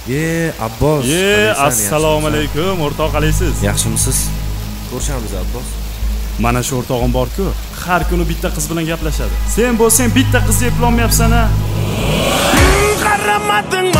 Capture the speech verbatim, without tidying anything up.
Ye, Abbos. Ye, assalomu alaykum, o'rtoq alaysiz. Yaxshimisiz? Ko'rishamiz Abbos. Mana shu o'rtog'im bor-ku, har kuni bitta qiz bilan gaplashadi. Sen bo'lsang bitta qizni eplolmayapsan-a? Qaramading